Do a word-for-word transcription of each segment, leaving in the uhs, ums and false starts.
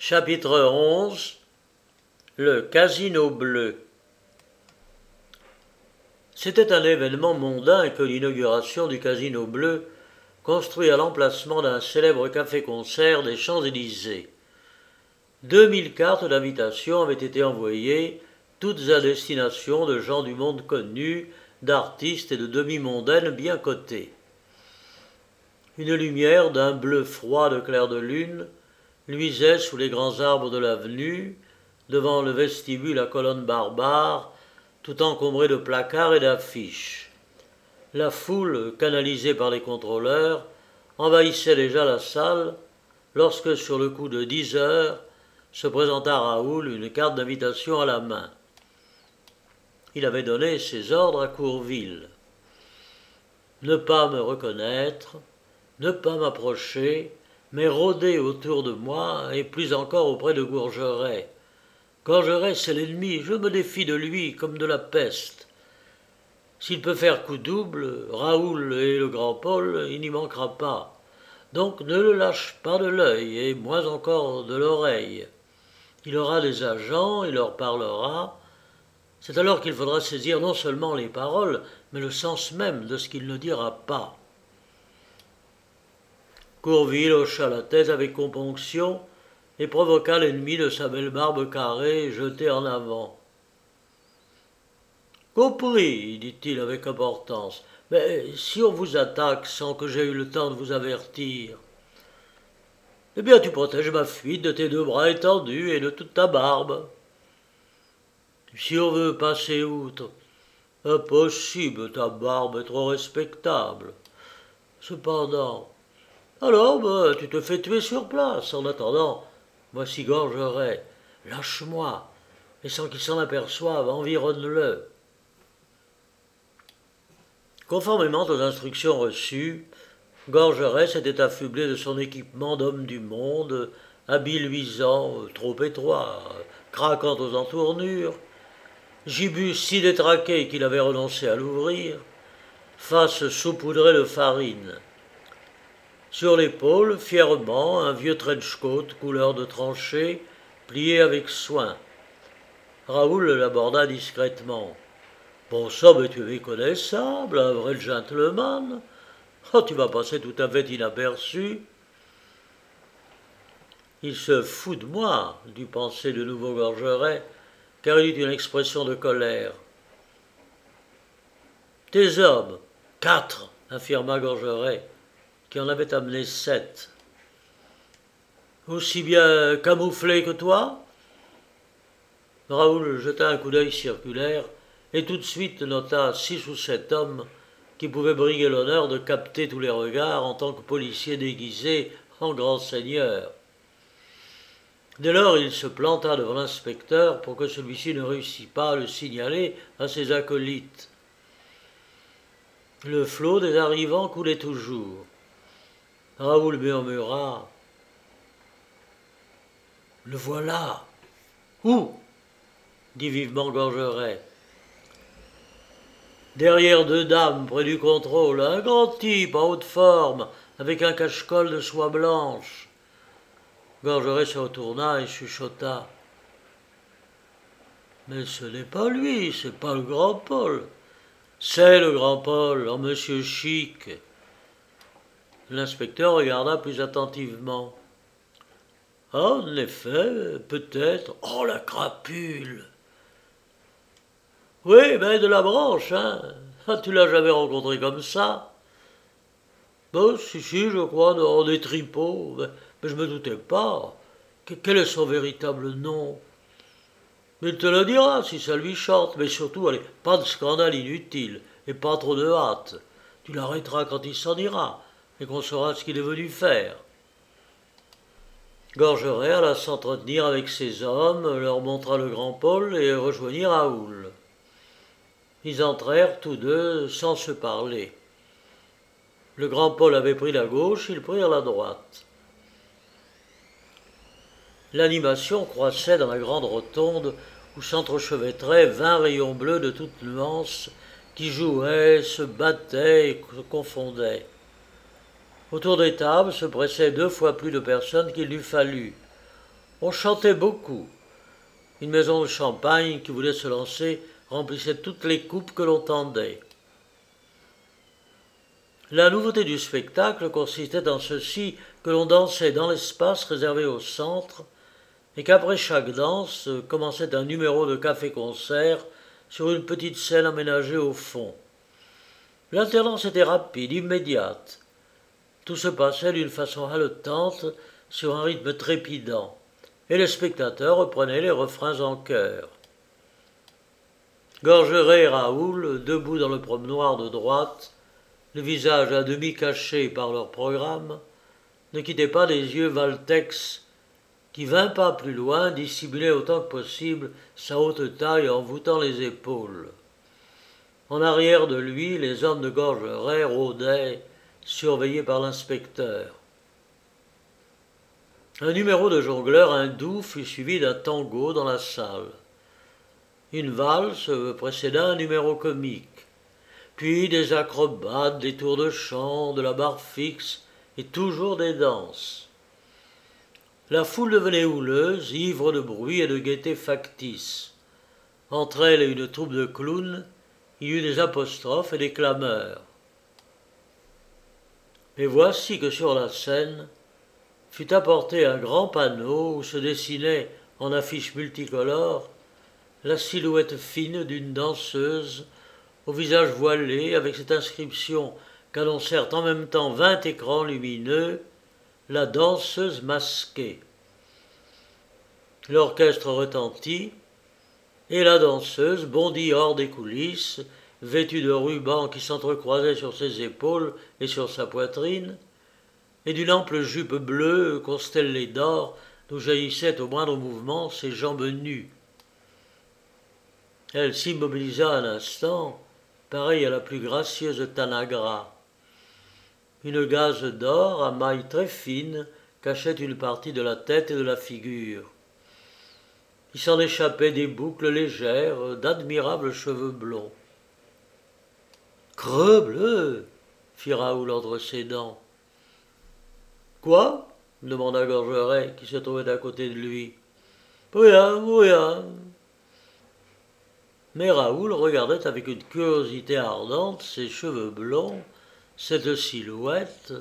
Chapitre onze. Le Casino bleu. C'était un événement mondain que l'inauguration du Casino bleu, construit à l'emplacement d'un célèbre café-concert des Champs-Élysées. Deux mille cartes d'invitation avaient été envoyées, toutes à destination de gens du monde connu, d'artistes et de demi-mondaines bien cotés. Une lumière d'un bleu froid de clair de lune luisait sous les grands arbres de l'avenue, devant le vestibule à colonnes barbares, tout encombré de placards et d'affiches. La foule, canalisée par les contrôleurs, envahissait déjà la salle, lorsque sur le coup de dix heures, se présenta Raoul, une carte d'invitation à la main. Il avait donné ses ordres à Courville. Ne pas me reconnaître, ne pas m'approcher, mais rôder autour de moi, et plus encore auprès de Gourgeret. Gourgeret, c'est l'ennemi, je me défie de lui comme de la peste. S'il peut faire coup double, Raoul et le grand Paul, il n'y manquera pas. Donc ne le lâche pas de l'œil, et moins encore de l'oreille. Il aura des agents, il leur parlera. C'est alors qu'il faudra saisir non seulement les paroles, mais le sens même de ce qu'il ne dira pas. Courville hocha la tête avec componction et provoqua l'ennemi de sa belle barbe carrée jetée en avant. « Compris, dit-il avec importance, mais si on vous attaque sans que j'aie eu le temps de vous avertir, eh bien tu protèges ma fuite de tes deux bras étendus et de toute ta barbe. Si on veut passer outre, impossible, ta barbe est trop respectable. Cependant, alors, ben, tu te fais tuer sur place. En attendant, voici Gourgeret. Lâche-moi, et sans qu'il s'en aperçoive, environne-le. » Conformément aux instructions reçues, Gourgeret s'était affublé de son équipement d'homme du monde, habit luisant, trop étroit, craquant aux entournures, gibus si détraqué qu'il avait renoncé à l'ouvrir, face saupoudrée de farine. Sur l'épaule, fièrement, un vieux trench-coat couleur de tranchée, plié avec soin. Raoul l'aborda discrètement. « Bon sang, mais tu es méconnaissable, un vrai gentleman. Oh, tu vas passer tout à fait inaperçu. » « Il se fout de moi, dut penser de nouveau Gourgeret, car il eut une expression de colère. « Tes hommes, quatre, affirma Gourgeret, qui en avait amené sept. Aussi bien camouflés que toi ? » Raoul jeta un coup d'œil circulaire et tout de suite nota six ou sept hommes qui pouvaient briguer l'honneur de capter tous les regards en tant que policiers déguisés en grands seigneurs. Dès lors, il se planta devant l'inspecteur pour que celui-ci ne réussît pas à le signaler à ses acolytes. Le flot des arrivants coulait toujours. Raoul murmura « Le voilà !»« Où ?» dit vivement Gourgeret. « Derrière deux dames près du contrôle, un grand type en haute forme, avec un cache-col de soie blanche. » Gourgeret se retourna et chuchota. « Mais ce n'est pas lui, c'est pas le grand Paul. »« C'est le grand Paul, en monsieur chic. » L'inspecteur regarda plus attentivement. « Ah, en effet, peut-être. Oh, la crapule !»« Oui, mais de la branche, hein. Ah, tu l'as jamais rencontré comme ça ?»« Bon, si, si, je crois, dans des tripots. Mais, mais je me doutais pas. Quel est son véritable nom ? Il te le dira si ça lui chante, mais surtout, allez, pas de scandale inutile et pas trop de hâte. Tu l'arrêteras quand il s'en ira et qu'on saura ce qu'il est venu faire. » Gourgeret alla s'entretenir avec ses hommes, leur montra le grand Paul et rejoignit Raoul. Ils entrèrent tous deux sans se parler. Le grand Paul avait pris la gauche, ils prirent la droite. L'animation croissait dans la grande rotonde où s'entrechevêtraient vingt rayons bleus de toutes nuances qui jouaient, se battaient et se confondaient. Autour des tables se pressaient deux fois plus de personnes qu'il n'eût fallu. On chantait beaucoup. Une maison de champagne qui voulait se lancer remplissait toutes les coupes que l'on tendait. La nouveauté du spectacle consistait en ceci que l'on dansait dans l'espace réservé au centre et qu'après chaque danse commençait un numéro de café-concert sur une petite scène aménagée au fond. L'alternance était rapide, immédiate. Tout se passait d'une façon haletante sur un rythme trépidant, et les spectateurs reprenaient les refrains en chœur. Gorgeret et Raoul, debout dans le promenoir de droite, le visage à demi caché par leur programme, ne quittaient pas des yeux Valtex, qui, vingt pas plus loin, dissimulait autant que possible sa haute taille en voûtant les épaules. En arrière de lui, les hommes de Gorgeret rôdaient, surveillés par l'inspecteur. Un numéro de jongleur hindou fut suivi d'un tango dans la salle. Une valse précéda un numéro comique, puis des acrobates, des tours de chant, de la barre fixe et toujours des danses. La foule devenait houleuse, ivre de bruit et de gaieté factice. Entre elle et une troupe de clowns, il y eut des apostrophes et des clameurs. Et voici que sur la scène fut apporté un grand panneau où se dessinait, en affiches multicolores, la silhouette fine d'une danseuse au visage voilé avec cette inscription qu'annoncèrent en même temps vingt écrans lumineux, la danseuse masquée. L'orchestre retentit, et la danseuse bondit hors des coulisses, vêtue de rubans qui s'entrecroisaient sur ses épaules et sur sa poitrine, et d'une ample jupe bleue constellée d'or d'où jaillissaient au moindre mouvement ses jambes nues. Elle s'immobilisa un instant, pareille à la plus gracieuse Tanagra. Une gaze d'or à mailles très fines cachait une partie de la tête et de la figure. Il s'en échappait des boucles légères d'admirables cheveux blonds. « Crebleu !» fit Raoul entre ses dents. « Quoi ?» demanda Gorgeret, qui se trouvait à côté de lui. « Rien, rien. » Mais Raoul regardait avec une curiosité ardente ses cheveux blonds, cette silhouette.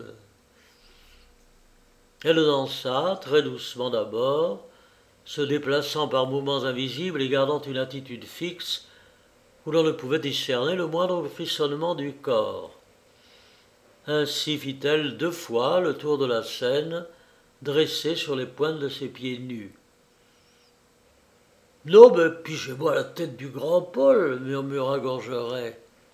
Elle dansa, très doucement d'abord, se déplaçant par mouvements invisibles et gardant une attitude fixe où l'on ne pouvait discerner le moindre frissonnement du corps. Ainsi fit-elle deux fois le tour de la scène, dressée sur les pointes de ses pieds nus. « Non, mais pigez-moi la tête du grand Paul, murmura Gorgeret.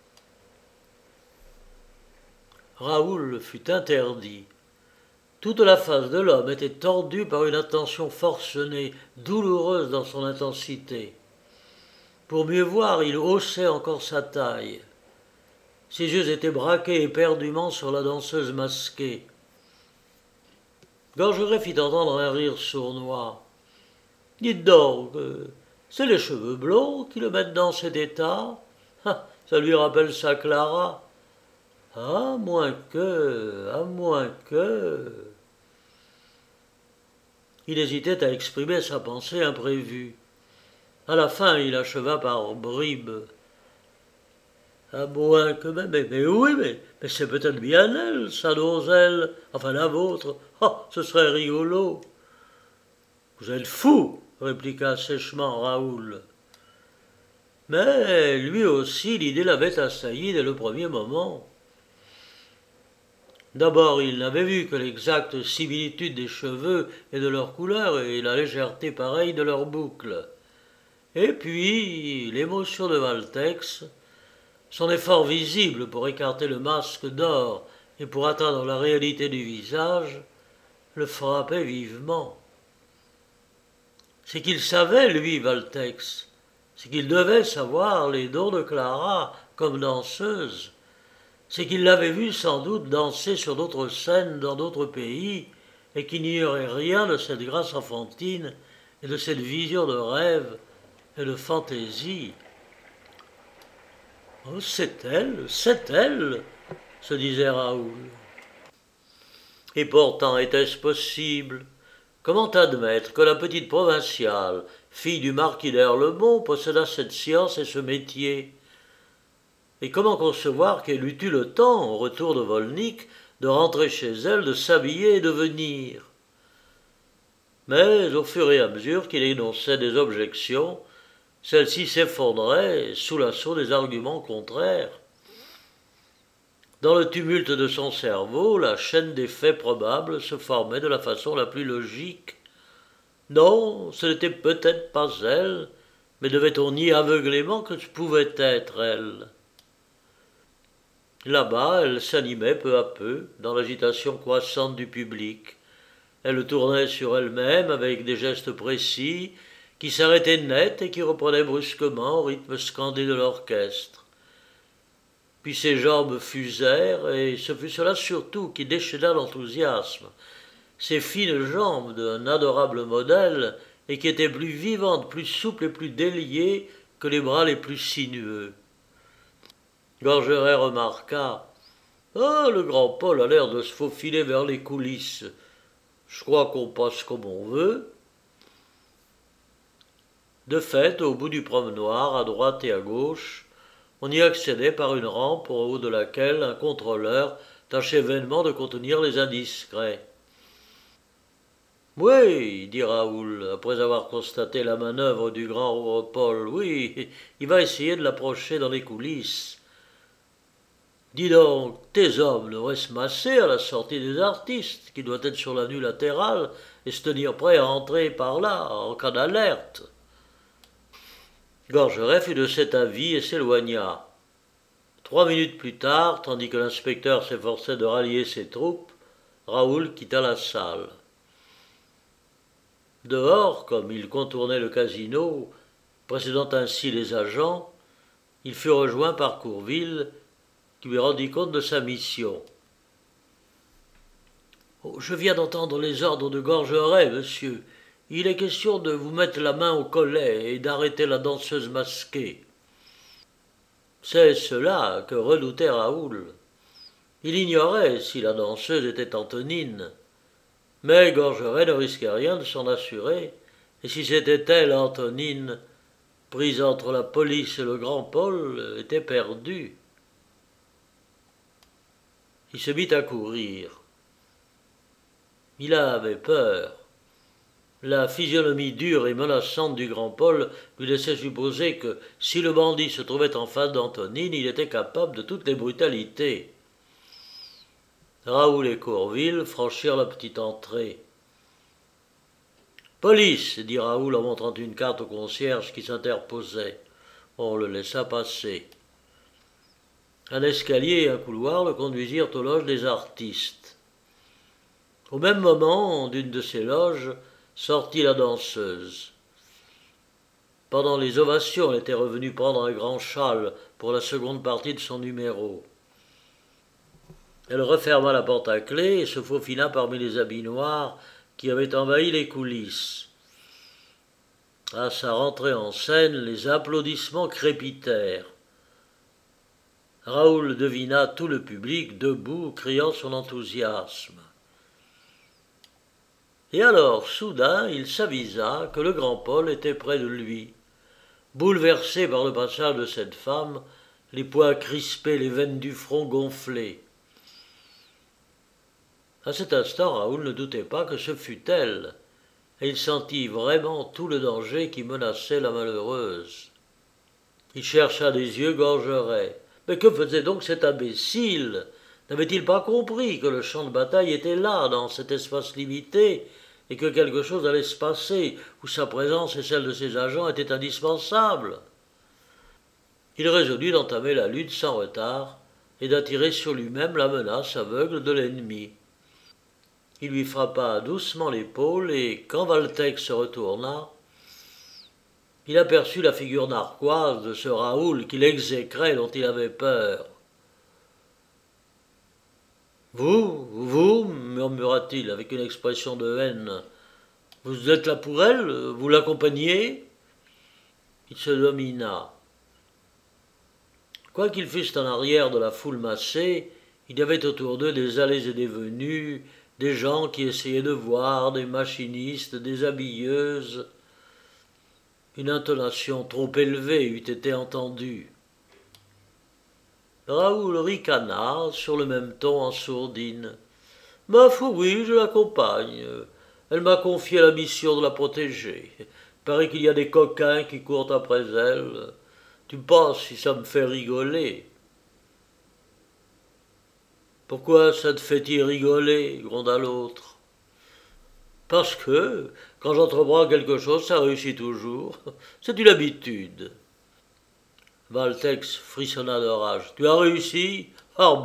Raoul fut interdit. Toute la face de l'homme était tordue par une attention forcenée, douloureuse dans son intensité. Pour mieux voir, il haussait encore sa taille. Ses yeux étaient braqués éperdument sur la danseuse masquée. Gorgeret fit entendre un rire sournois. « Dites donc, c'est les cheveux blonds qui le mettent dans cet état. Ah, ça lui rappelle sa Clara. À moins que, à moins que... » Il hésitait à exprimer sa pensée imprévue. À la fin, il acheva par bribes. « À moins que... Mais, mais, mais oui, mais, mais c'est peut-être bien elle, sa donzelle, enfin la vôtre. Oh, ce serait rigolo. »« Vous êtes fou !» répliqua sèchement Raoul. Mais lui aussi, l'idée l'avait assailli dès le premier moment. D'abord, il n'avait vu que l'exacte similitude des cheveux et de leur couleur et la légèreté pareille de leurs boucles. Et puis, l'émotion de Valtex, son effort visible pour écarter le masque d'or et pour atteindre la réalité du visage, le frappait vivement. C'est qu'il savait, lui, Valtex, c'est qu'il devait savoir les dons de Clara comme danseuse. C'est qu'il l'avait vue sans doute danser sur d'autres scènes dans d'autres pays et qu'il n'ignorait rien de cette grâce enfantine et de cette vision de rêve et de fantaisie. « Oh, c'est elle, c'est elle !» se disait Raoul. Et pourtant, était-ce possible ? Comment admettre que la petite provinciale, fille du marquis d'Erlemont, possédât cette science et ce métier? Et comment concevoir qu'elle eût eu le temps, au retour de Volnick, de rentrer chez elle, de s'habiller et de venir? Mais, au fur et à mesure qu'il énonçait des objections, celles-ci s'effondraient sous l'assaut des arguments contraires. Dans le tumulte de son cerveau, la chaîne des faits probables se formait de la façon la plus logique. Non, ce n'était peut-être pas elle, mais devait-on nier aveuglément que ce pouvait être elle? Là-bas, elle s'animait peu à peu, dans l'agitation croissante du public. Elle tournait sur elle-même avec des gestes précis, qui s'arrêtaient net et qui reprenaient brusquement au rythme scandé de l'orchestre. Puis ses jambes fusèrent, et ce fut cela surtout qui déchaîna l'enthousiasme. Ses fines jambes d'un adorable modèle, et qui étaient plus vivantes, plus souples et plus déliées que les bras les plus sinueux. Gorgeret remarqua: « Ah, le grand Paul a l'air de se faufiler vers les coulisses. Je crois qu'on passe comme on veut. » De fait, au bout du promenoir, à droite et à gauche, on y accédait par une rampe au haut de laquelle un contrôleur tâchait vainement de contenir les indiscrets. « Oui, dit Raoul, après avoir constaté la manœuvre du grand Paul, oui, il va essayer de l'approcher dans les coulisses. Dis donc, tes hommes devraient se masser à la sortie des artistes, qui doit être sur la nue latérale, et se tenir prêt à entrer par là, en cas d'alerte. » Gorgeret fut de cet avis et s'éloigna. Trois minutes plus tard, tandis que l'inspecteur s'efforçait de rallier ses troupes, Raoul quitta la salle. Dehors, comme il contournait le casino, précédant ainsi les agents, il fut rejoint par Courville, qui lui rendit compte de sa mission. Oh, « Je viens d'entendre les ordres de Gorgeret, monsieur. Il est question de vous mettre la main au collet et d'arrêter la danseuse masquée. » C'est cela que redoutait Raoul. Il ignorait si la danseuse était Antonine, mais Gorgeret ne risquait rien de s'en assurer, et si c'était elle, Antonine, prise entre la police et le grand Paul, était perdue. Il se mit à courir. Il avait peur. La physionomie dure et menaçante du grand Paul lui laissait supposer que, si le bandit se trouvait en face d'Antonine, il était capable de toutes les brutalités. Raoul et Courville franchirent la petite entrée. « Police !» dit Raoul en montrant une carte au concierge qui s'interposait. On le laissa passer. Un escalier et un couloir le conduisirent aux loges des artistes. Au même moment, d'une de ces loges, sortit la danseuse. Pendant les ovations, elle était revenue prendre un grand châle pour la seconde partie de son numéro. Elle referma la porte à clé et se faufila parmi les habits noirs qui avaient envahi les coulisses. À sa rentrée en scène, les applaudissements crépitèrent. Raoul devina tout le public debout, criant son enthousiasme. Et alors, soudain, il s'avisa que le grand Paul était près de lui. Bouleversé par le passage de cette femme, les poings crispés, les veines du front gonflées. À cet instant, Raoul ne doutait pas que ce fût elle, et il sentit vraiment tout le danger qui menaçait la malheureuse. Il chercha des yeux Gorgeret. Mais que faisait donc cet imbécile? N'avait-il pas compris que le champ de bataille était là, dans cet espace limité, et que quelque chose allait se passer, où sa présence et celle de ses agents étaient indispensables? Il résolut d'entamer la lutte sans retard et d'attirer sur lui-même la menace aveugle de l'ennemi. Il lui frappa doucement l'épaule et, quand Valtech se retourna, il aperçut la figure narquoise de ce Raoul qu'il exécrait, dont il avait peur. « Vous, vous, murmura-t-il avec une expression de haine, vous êtes là pour elle, vous l'accompagnez ?» Il se domina. Quoiqu'ils fussent en arrière de la foule massée, il y avait autour d'eux des allées et des venues, des gens qui essayaient de voir, des machinistes, des habilleuses. Une intonation trop élevée eût été entendue. Raoul ricana sur le même ton en sourdine. « Ma foi, oui, je l'accompagne. Elle m'a confié la mission de la protéger. Il paraît qu'il y a des coquins qui courent après elle. Tu penses si ça me fait rigoler ?» « Pourquoi ça te fait-il rigoler ?» gronda l'autre. « Parce que, quand j'entreprends quelque chose, ça réussit toujours. C'est une habitude. » Valtex frissonna de rage. « Tu as réussi ? Parbleu !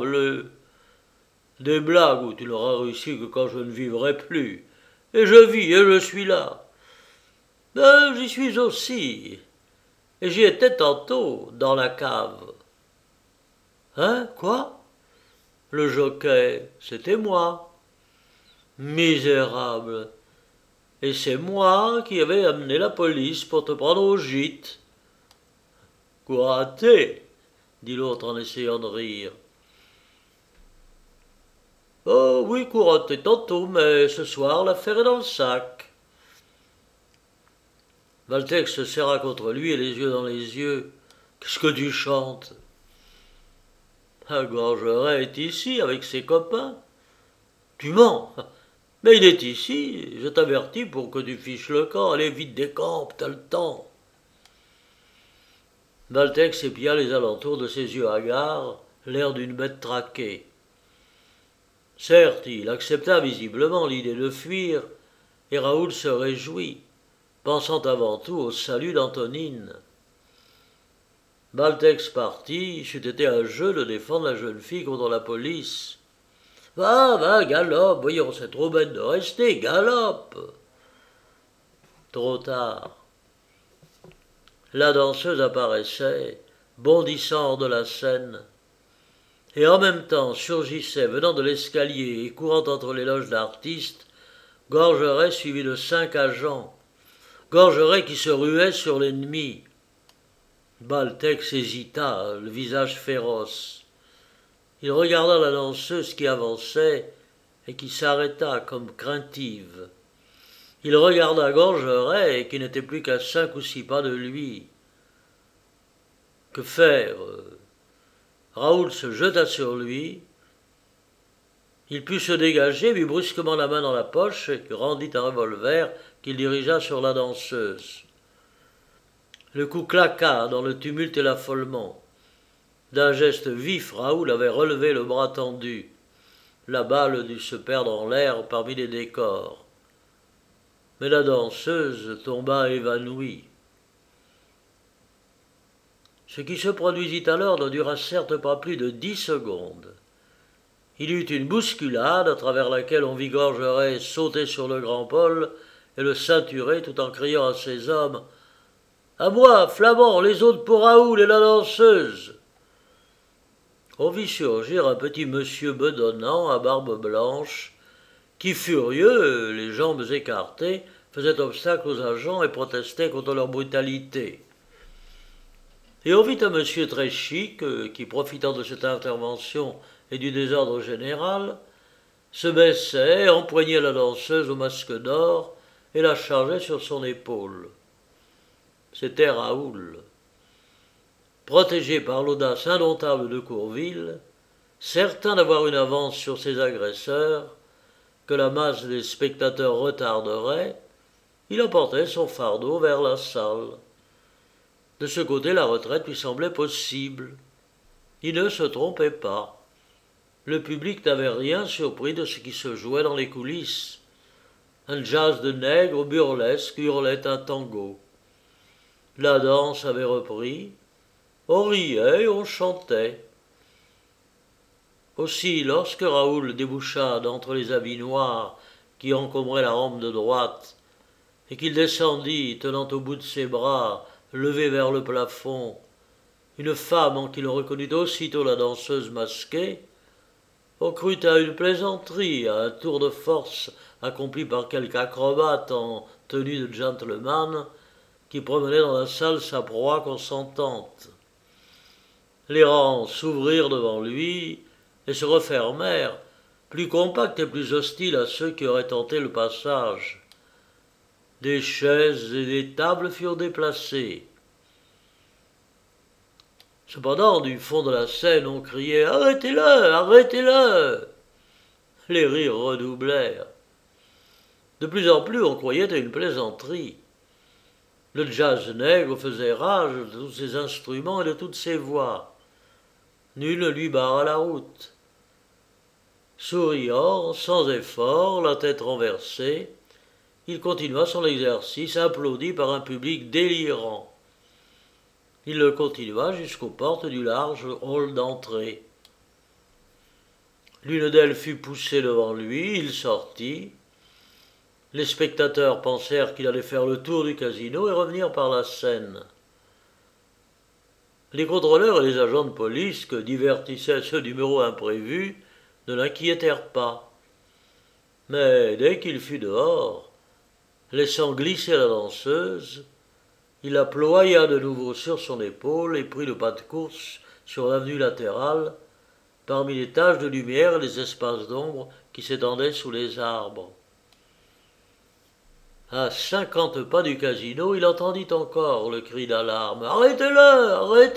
Des blagues où tu n'auras réussi que quand je ne vivrai plus. Et je vis, et je suis là. Ben, j'y suis aussi. Et j'y étais tantôt, dans la cave. »« Hein, quoi ? Le jockey, c'était moi. »« Misérable. Et c'est moi qui avais amené la police pour te prendre au gîte. »« Couraté !» dit l'autre en essayant de rire. « Oh oui, couraté tantôt, mais ce soir, l'affaire est dans le sac. » Valtex se serra contre lui et les yeux dans les yeux. « Qu'est-ce que tu chantes ?»« Un Gorgeret est ici avec ses copains. »« Tu mens. Mais il est ici, je t'avertis pour que tu fiches le camp. Allez vite des camps, t'as le temps. » Valtex épia les alentours de ses yeux hagards, l'air d'une bête traquée. Certes, il accepta visiblement l'idée de fuir, et Raoul se réjouit, pensant avant tout au salut d'Antonine. Valtex partit, c'eût été un jeu de défendre la jeune fille contre la police. « Va, va, galope, voyons, c'est trop bête de rester, galope !» Trop tard. La danseuse apparaissait, bondissant hors de la scène, et en même temps surgissait, venant de l'escalier et courant entre les loges d'artistes, Gorgeret suivi de cinq agents, Gorgeret qui se ruait sur l'ennemi. Valtex hésita, le visage féroce. Il regarda la danseuse qui avançait et qui s'arrêta comme craintive. Il regarda Gorgeret qui n'était plus qu'à cinq ou six pas de lui. Que faire ? Raoul se jeta sur lui. Il put se dégager, mit brusquement la main dans la poche et rendit un revolver qu'il dirigea sur la danseuse. Le coup claqua dans le tumulte et l'affolement. D'un geste vif, Raoul avait relevé le bras tendu. La balle dut se perdre en l'air parmi les décors. Mais la danseuse tomba évanouie. Ce qui se produisit alors ne dura certes pas plus de dix secondes. Il y eut une bousculade à travers laquelle on vit Gorgeret sauter sur le grand Paul et le ceinturer tout en criant à ses hommes « À moi, Flamand, les autres pour Raoul et la danseuse !» On vit surgir un petit monsieur bedonnant à barbe blanche qui, furieux, les jambes écartées, faisait obstacle aux agents et protestait contre leur brutalité. Et on vit un monsieur très chic qui, profitant de cette intervention et du désordre général, se baissait, empoignait la danseuse au masque d'or et la chargeait sur son épaule. C'était Raoul. Protégé par l'audace indomptable de Courville, certain d'avoir une avance sur ses agresseurs, que la masse des spectateurs retarderait, il emportait son fardeau vers la salle. De ce côté, la retraite lui semblait possible. Il ne se trompait pas. Le public n'avait rien surpris de ce qui se jouait dans les coulisses. Un jazz de nègres burlesques hurlait un tango. La danse avait repris. On riait, on chantait. Aussi, lorsque Raoul déboucha d'entre les habits noirs qui encombraient la rampe de droite, et qu'il descendit, tenant au bout de ses bras, levé vers le plafond, une femme en qui l'on reconnut aussitôt la danseuse masquée, on crut à une plaisanterie, à un tour de force accompli par quelque acrobate en tenue de gentleman qui promenait dans la salle sa proie consentante. Les rangs s'ouvrirent devant lui et se refermèrent, plus compacte et plus hostile à ceux qui auraient tenté le passage. Des chaises et des tables furent déplacées. Cependant, du fond de la scène, on criait « Arrêtez-le! Arrêtez-le » Les rires redoublèrent. De plus en plus, on croyait à une plaisanterie. Le jazz nègre faisait rage de tous ses instruments et de toutes ses voix. Nul ne lui barra la route. Souriant, sans effort, la tête renversée, il continua son exercice, applaudi par un public délirant. Il le continua jusqu'aux portes du large hall d'entrée. L'une d'elles fut poussée devant lui, il sortit. Les spectateurs pensèrent qu'il allait faire le tour du casino et revenir par la Seine. Les contrôleurs et les agents de police que divertissaient ce numéro imprévu ne l'inquiétèrent pas. Mais dès qu'il fut dehors, laissant glisser la danseuse, il la ploya de nouveau sur son épaule et prit le pas de course sur l'avenue latérale, parmi les taches de lumière et les espaces d'ombre qui s'étendaient sous les arbres. À cinquante pas du casino, il entendit encore le cri d'alarme. « Arrêtez-le! Arrêtez-le »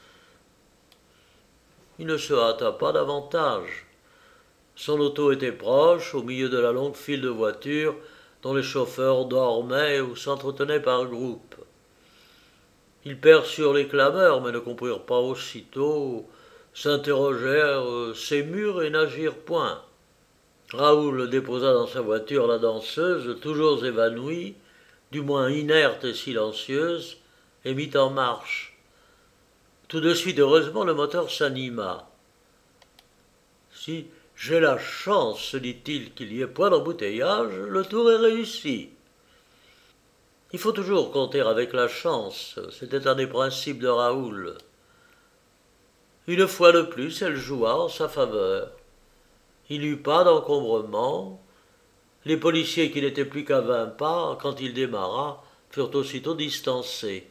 Il ne se hâta pas davantage. Son auto était proche, au milieu de la longue file de voitures dont les chauffeurs dormaient ou s'entretenaient par groupes. Ils perçurent les clameurs, mais ne comprirent pas aussitôt, s'interrogèrent, s'émurent et n'agirent point. Raoul déposa dans sa voiture la danseuse, toujours évanouie, du moins inerte et silencieuse, et mit en marche. Tout de suite, heureusement, le moteur s'anima. « Si j'ai la chance, se dit-il, qu'il n'y ait point d'embouteillage, le tour est réussi. » Il faut toujours compter avec la chance, c'était un des principes de Raoul. Une fois de plus, elle joua en sa faveur. Il n'eut pas d'encombrement. Les policiers qui n'étaient plus qu'à vingt pas, quand il démarra, furent aussitôt distancés.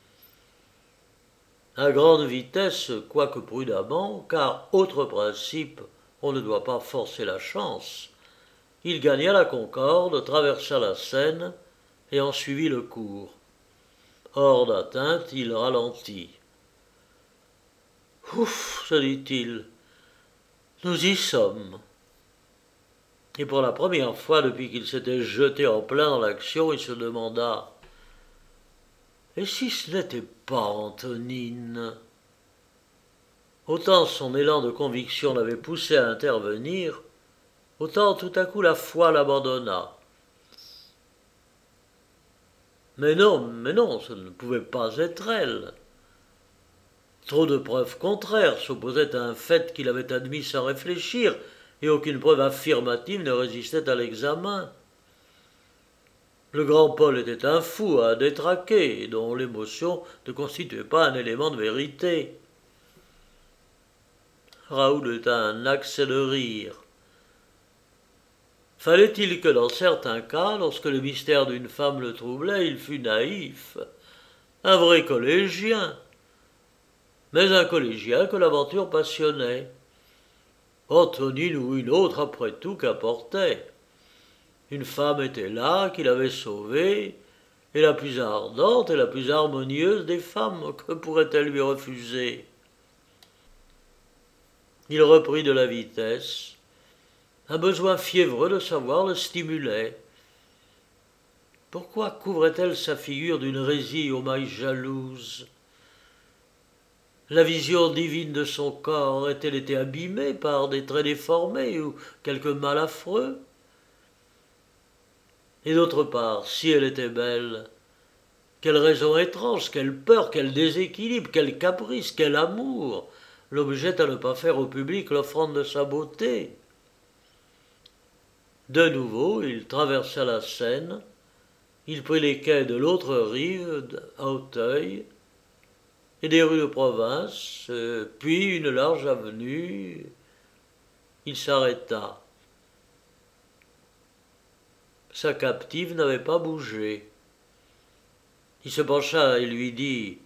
À grande vitesse, quoique prudemment, car, autre principe, on ne doit pas forcer la chance, il gagna la Concorde, traversa la Seine et en suivit le cours. Hors d'atteinte, il ralentit. « Ouf !» se dit-il, « nous y sommes !» Et pour la première fois depuis qu'il s'était jeté en plein dans l'action, il se demanda « Et si ce n'était pas Antonine ?» Autant son élan de conviction l'avait poussé à intervenir, autant tout à coup la foi l'abandonna. Mais non, mais non, ce ne pouvait pas être elle. Trop de preuves contraires s'opposaient à un fait qu'il avait admis sans réfléchir, et aucune preuve affirmative ne résistait à l'examen. Le grand Paul était un fou à détraquer, dont l'émotion ne constituait pas un élément de vérité. Raoul eut un accès de rire. Fallait-il que dans certains cas, lorsque le mystère d'une femme le troublait, il fût naïf, un vrai collégien, mais un collégien que l'aventure passionnait. Antonine ou une autre, après tout, qu'apportait. Une femme était là, qu'il avait sauvée, et la plus ardente et la plus harmonieuse des femmes, que pourrait-elle lui refuser? Il reprit de la vitesse. Un besoin fiévreux de savoir le stimulait. Pourquoi couvrait-elle sa figure d'une résille aux mailles jalouses? La vision divine de son corps aurait-elle été abîmée par des traits déformés ou quelque mal affreux? Et d'autre part, si elle était belle, quelle raison étrange, quelle peur, quel déséquilibre, quel caprice, quel amour l'objet à ne pas faire au public l'offrande de sa beauté? De nouveau, il traversa la Seine, il prit les quais de l'autre rive, à Auteuil, et des rues de province, puis une large avenue. Il s'arrêta. Sa captive n'avait pas bougé. Il se pencha et lui dit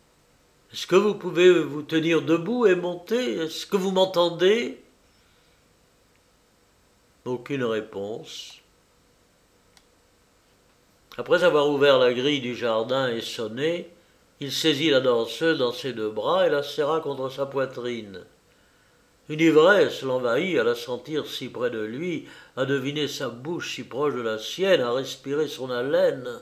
« Est-ce que vous pouvez vous tenir debout et monter? Est-ce que vous m'entendez » Aucune réponse. Après avoir ouvert la grille du jardin et sonné, il saisit la danseuse dans ses deux bras et la serra contre sa poitrine. Une ivresse l'envahit à la sentir si près de lui, à deviner sa bouche si proche de la sienne, à respirer son haleine.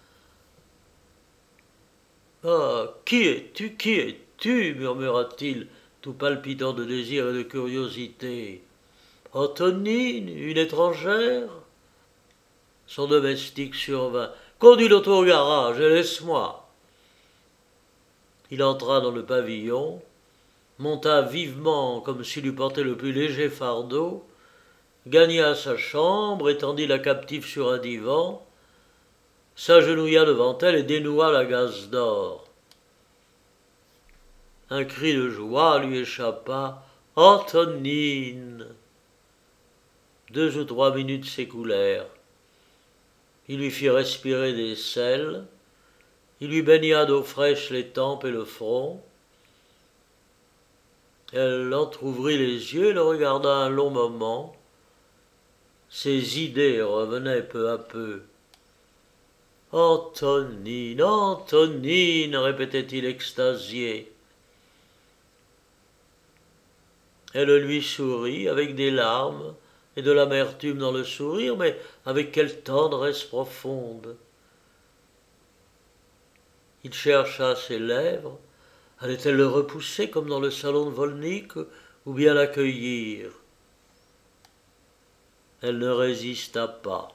« Ah, qui es-tu, qui es-tu » murmura-t-il, tout palpitant de désir et de curiosité. « Antonine, une étrangère ?» Son domestique survint. « Conduis l'auto au garage et laisse-moi. » Il entra dans le pavillon, monta vivement comme s'il eût porté le plus léger fardeau, gagna sa chambre, étendit la captive sur un divan, s'agenouilla devant elle et dénoua la gaze d'or. Un cri de joie lui échappa. « Antonine !» Deux ou trois minutes s'écoulèrent. Il lui fit respirer des sels, il lui baigna d'eau fraîche les tempes et le front. Elle entr'ouvrit les yeux et le regarda un long moment. Ses idées revenaient peu à peu. « Antonine, Antonine !» répétait-il extasié. Elle lui sourit avec des larmes et de l'amertume dans le sourire, mais avec quelle tendresse profonde. Il chercha ses lèvres. Allait-elle le repousser comme dans le salon de Volnick ou bien l'accueillir? Elle ne résista pas.